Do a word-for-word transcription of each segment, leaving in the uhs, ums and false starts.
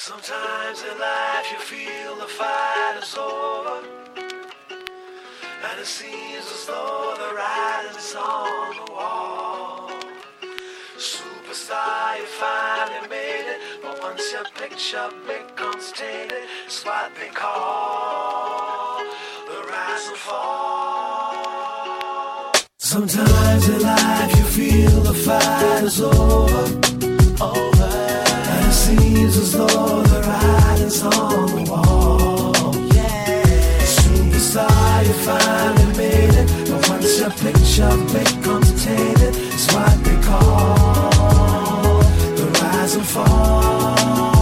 Sometimes in life you feel the fight is over, and it seems as though the writing's on the wall. Superstar, you finally made it, but once your picture becomes tainted, it's what they call the rise and fall. Sometimes in life you feel the fight is over, over, and it seems as though the writing's on the wall. Yeah, superstar, you finally made it, but once your picture becomes tainted, it's what they call the rise and fall.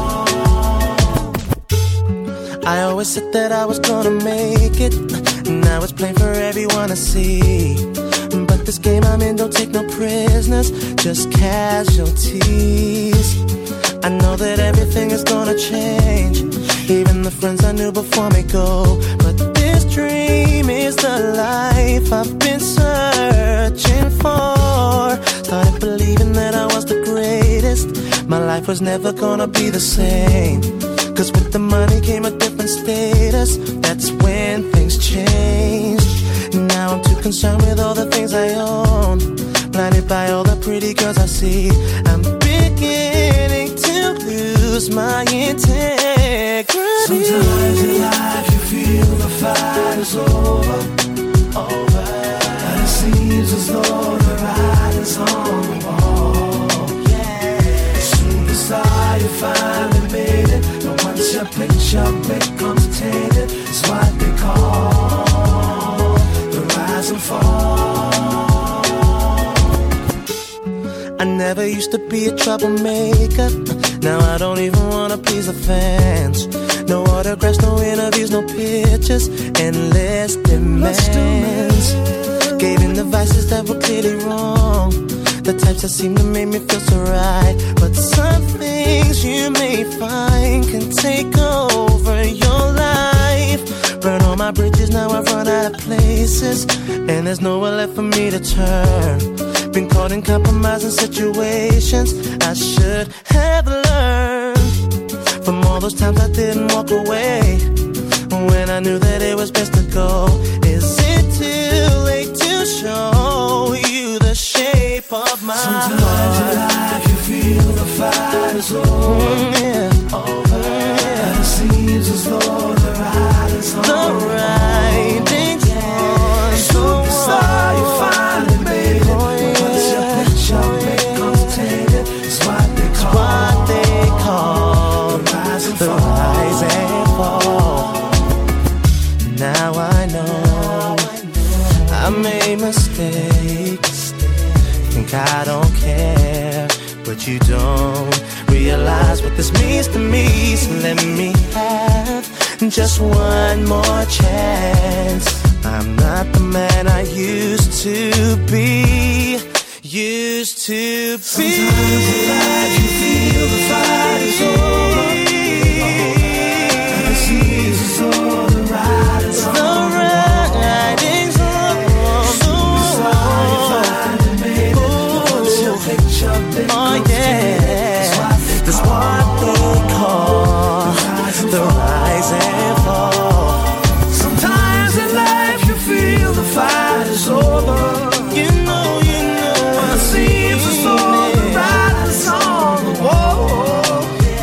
I always said that I was gonna make it, now it's plain for everyone to see. But this game I'm in don't take no prisoners, just casualties. I know that everything is gonna change, even the friends I knew before me go. But this dream is the life I've been searching for. Started believing that I was the greatest, my life was never gonna be the same. Cause with the money came a different status, that's when things changed. Now I'm too concerned with all the things I own, blinded by all the pretty girls I see. I'm beginning to lose my integrity. Sometimes in life you feel the fight is over, over, and it seems as though the writing's on the wall. Yeah, superstar, you finally made it, but once your picture becomes tainted, it's what they call the rise and fall. I never used to be a troublemaker, now I don't even wanna please the fans. No autographs, no interviews, no pictures, endless demands. Gave in the vices that were clearly wrong, the types that seem to make me feel so right. But some things you may find can take over your life. Burn all my bridges, now I've run out of places, and there's nowhere left for me to turn. Been caught in compromising situations I should have learned from all those times I didn't walk away when I knew that it was best to go. Is it too late to show you the shape of my Sometimes heart? in life you feel the fight is over, Mm, yeah. over, yeah. And it seems as though the writing's on The writing's on the superstar, you wall. finally made it, Oh, but once your yeah. picture becomes tainted, it's what they call, What they call the rise and the fall. rise and fall. Now I know I made mistakes, think I don't care, but you don't realize what this means to me. So let me have just one more chance. I'm not the man I used to be, used to be. Sometimes in life you feel the fight is over, and it seems as though the writing's on The writing's on the Superstar, you finally made it, but once your picture becomes Oh tainted, it's yeah, what they that's call what they call the rise and fall. Sometimes in life you feel the fight is over, You know, you know, and it seems as though the writing's on the wall.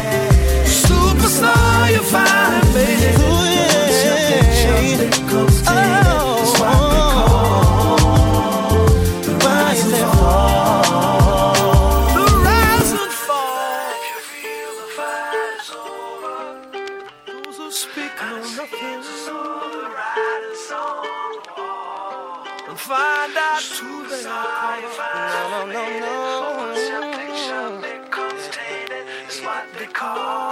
Superstar, you finally made it, but once your picture becomes tainted, it's what they call the rise and fall. The rise and fall. If you feel the fight is over, those who speak know nothing. So the writing's on the wall. And find out who they are. no, no, no, no. Once your picture becomes tainted, it's what they call